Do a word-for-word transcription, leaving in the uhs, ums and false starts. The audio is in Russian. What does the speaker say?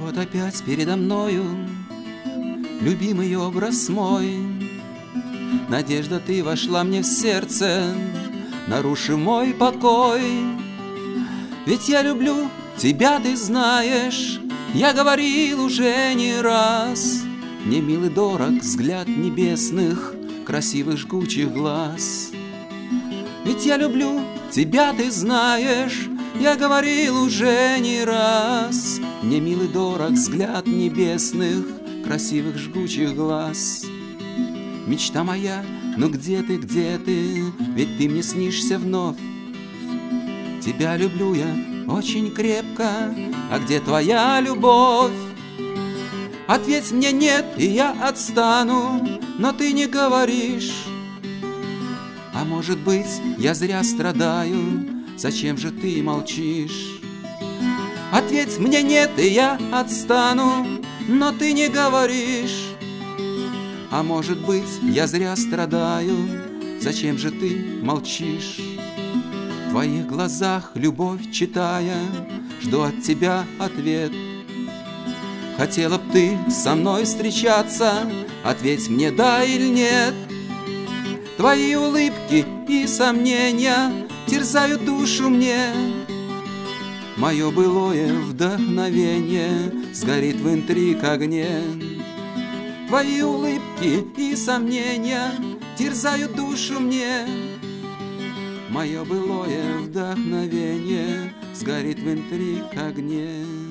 вот опять передо мною любимый образ мой. Надежда, ты вошла мне в сердце, нарушив мой покой. Ведь я люблю тебя, ты знаешь, я говорил уже не раз. Мне мил и дорог взгляд небесных, красивых жгучих глаз. Ведь я люблю тебя, ты знаешь, я говорил уже не раз. Мне мил и дорог взгляд небесных, красивых жгучих глаз. Мечта моя, ну где ты, где ты? Ведь ты мне снишься вновь. Тебя люблю я очень крепко, а где твоя любовь? Ответь мне нет, и я отстану, но ты не говоришь. А может быть, я зря страдаю, зачем же ты молчишь? Ответь мне нет, и я отстану, но ты не говоришь. А может быть, я зря страдаю, зачем же ты молчишь? В твоих глазах любовь читая, жду от тебя ответ. Хотела б ты со мной встречаться, ответь мне да или нет. Твои улыбки и сомнения терзают душу мне. Мое былое вдохновение сгорит в интриг огне. Твои улыбки и сомнения терзают душу мне. Мое былое вдохновение сгорит в интриг огне.